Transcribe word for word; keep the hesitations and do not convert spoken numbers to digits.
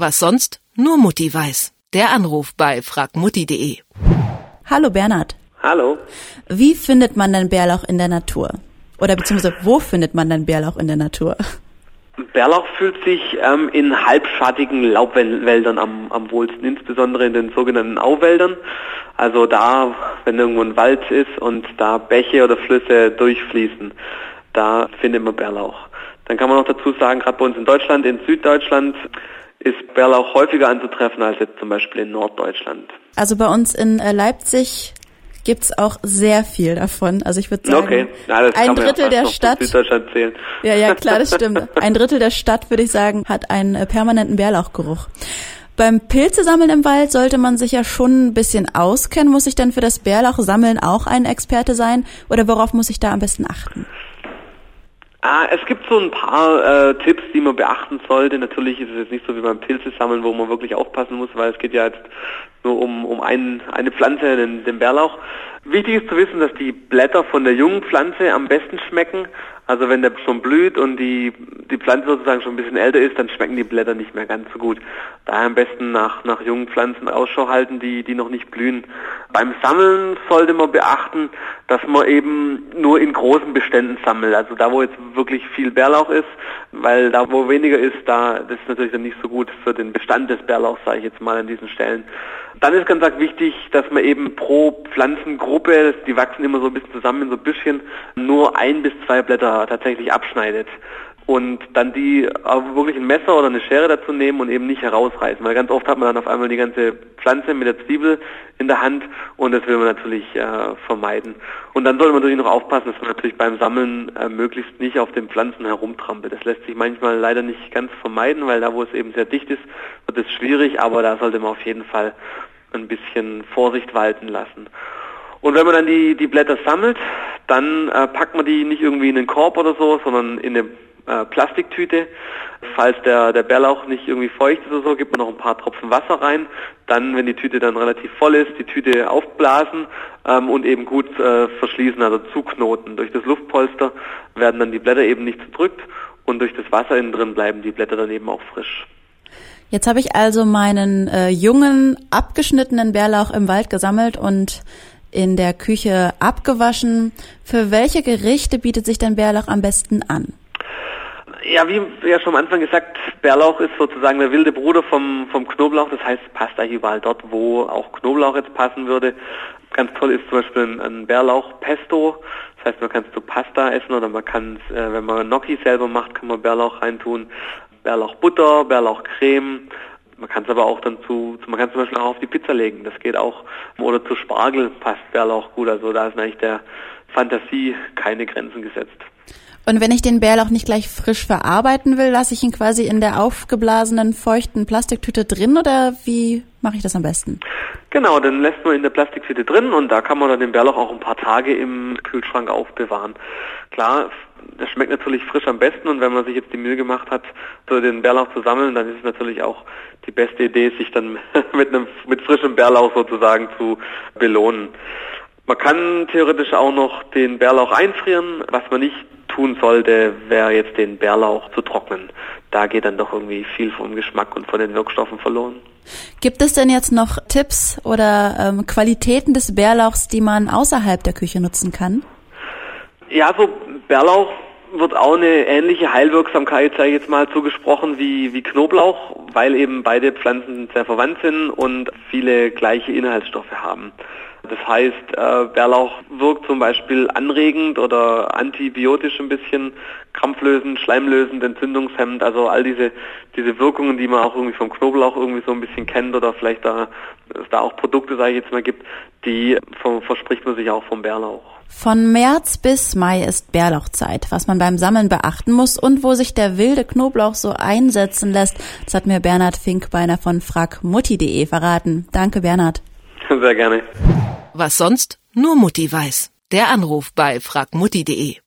Was sonst nur Mutti weiß. Der Anruf bei frag mutti punkt de. Hallo Bernhard. Hallo. Wie findet man denn Bärlauch in der Natur? Oder beziehungsweise wo findet man denn Bärlauch in der Natur? Bärlauch fühlt sich ähm, in halbschattigen Laubwäldern am, am wohlsten, insbesondere in den sogenannten Auwäldern. Also da, wenn irgendwo ein Wald ist und da Bäche oder Flüsse durchfließen, da findet man Bärlauch. Dann kann man noch dazu sagen, gerade bei uns in Deutschland, in Süddeutschland, ist Bärlauch häufiger anzutreffen als jetzt zum Beispiel in Norddeutschland. Also bei uns in äh, Leipzig gibt's auch sehr viel davon. Also ich würde sagen, okay. Na, das ein kann man Drittel ja der noch Stadt. Süddeutschland zählen. Ja, ja, klar, das stimmt. Ein Drittel der Stadt, würde ich sagen, hat einen äh, permanenten Bärlauchgeruch. Beim Pilzesammeln im Wald sollte man sich ja schon ein bisschen auskennen. Muss ich denn für das Bärlauchsammeln auch ein Experte sein? Oder worauf muss ich da am besten achten? Ah, es gibt so ein paar äh, Tipps, die man beachten sollte. Natürlich ist es jetzt nicht so wie beim Pilzesammeln, wo man wirklich aufpassen muss, weil es geht ja jetzt nur um um ein, eine Pflanze, den, den Bärlauch. Wichtig ist zu wissen, dass die Blätter von der jungen Pflanze am besten schmecken. Also wenn der schon blüht und die die Pflanze sozusagen schon ein bisschen älter ist, dann schmecken die Blätter nicht mehr ganz so gut. Daher am besten nach nach jungen Pflanzen Ausschau halten, die die noch nicht blühen. Beim Sammeln sollte man beachten, dass man eben nur in großen Beständen sammelt. Also da, wo jetzt wirklich viel Bärlauch ist, weil da, wo weniger ist, da das ist natürlich dann nicht so gut für den Bestand des Bärlauchs, sage ich jetzt mal an diesen Stellen. Dann ist ganz wichtig, dass man eben pro Pflanzengruppe, die wachsen immer so ein bisschen zusammen in so Büschchen, nur ein bis zwei Blätter tatsächlich abschneidet. Und dann die auch wirklich ein Messer oder eine Schere dazu nehmen und eben nicht herausreißen. Weil ganz oft hat man dann auf einmal die ganze Pflanze mit der Zwiebel in der Hand und das will man natürlich äh, vermeiden. Und dann sollte man natürlich noch aufpassen, dass man natürlich beim Sammeln äh, möglichst nicht auf den Pflanzen herumtrampelt. Das lässt sich manchmal leider nicht ganz vermeiden, weil da, wo es eben sehr dicht ist, wird es schwierig, aber da sollte man auf jeden Fall ein bisschen Vorsicht walten lassen. Und wenn man dann die die Blätter sammelt, dann äh, packt man die nicht irgendwie in einen Korb oder so, sondern in eine äh, Plastiktüte. Falls der der Bärlauch nicht irgendwie feucht ist oder so, gibt man noch ein paar Tropfen Wasser rein. Dann, wenn die Tüte dann relativ voll ist, die Tüte aufblasen ähm, und eben gut äh, verschließen, also zuknoten. Durch das Luftpolster werden dann die Blätter eben nicht zerdrückt und durch das Wasser innen drin bleiben die Blätter dann eben auch frisch. Jetzt habe ich also meinen äh, jungen, abgeschnittenen Bärlauch im Wald gesammelt und in der Küche abgewaschen. Für welche Gerichte bietet sich denn Bärlauch am besten an? Ja, wie ja schon am Anfang gesagt, Bärlauch ist sozusagen der wilde Bruder vom vom Knoblauch. Das heißt, passt eigentlich überall dort, wo auch Knoblauch jetzt passen würde. Ganz toll ist zum Beispiel ein, ein Bärlauch-Pesto. Das heißt, man kann es zu Pasta essen oder man kann es, äh, wenn man Gnocchi selber macht, kann man Bärlauch reintun. Bärlauchbutter, Bärlauchcreme. Man kann es aber auch dann zu, man kann es zum Beispiel auch auf die Pizza legen. Das geht auch. Oder zu Spargel passt Bärlauch gut. Also da ist eigentlich der Fantasie keine Grenzen gesetzt. Und wenn ich den Bärlauch nicht gleich frisch verarbeiten will, lasse ich ihn quasi in der aufgeblasenen, feuchten Plastiktüte drin oder wie mache ich das am besten? Genau, dann lässt man in der Plastiktüte drin und da kann man dann den Bärlauch auch ein paar Tage im Kühlschrank aufbewahren. Klar, das schmeckt natürlich frisch am besten und wenn man sich jetzt die Mühe gemacht hat, so den Bärlauch zu sammeln, dann ist es natürlich auch die beste Idee, sich dann mit einem mit frischem Bärlauch sozusagen zu belohnen. Man kann theoretisch auch noch den Bärlauch einfrieren. Was man nicht tun sollte, wäre jetzt den Bärlauch zu trocknen. Da geht dann doch irgendwie viel vom Geschmack und von den Wirkstoffen verloren. Gibt es denn jetzt noch Tipps oder ähm, Qualitäten des Bärlauchs, die man außerhalb der Küche nutzen kann? Ja, so Bärlauch wird auch eine ähnliche Heilwirksamkeit, sage ich jetzt mal, zugesprochen wie wie Knoblauch, weil eben beide Pflanzen sehr verwandt sind und viele gleiche Inhaltsstoffe haben. Das heißt, äh, Bärlauch wirkt zum Beispiel anregend oder antibiotisch ein bisschen, krampflösend, schleimlösend, entzündungshemmend, also all diese diese Wirkungen, die man auch irgendwie vom Knoblauch irgendwie so ein bisschen kennt oder vielleicht da es da auch Produkte, sage ich jetzt mal, gibt, die vom, verspricht man sich auch vom Bärlauch. Von März bis Mai ist Bärlauchzeit, was man beim Sammeln beachten muss und wo sich der wilde Knoblauch so einsetzen lässt. Das hat mir Bernhard Finkbeiner von frag mutti punkt de verraten. Danke, Bernhard. Sehr gerne. Was sonst nur Mutti weiß. Der Anruf bei frag mutti punkt de.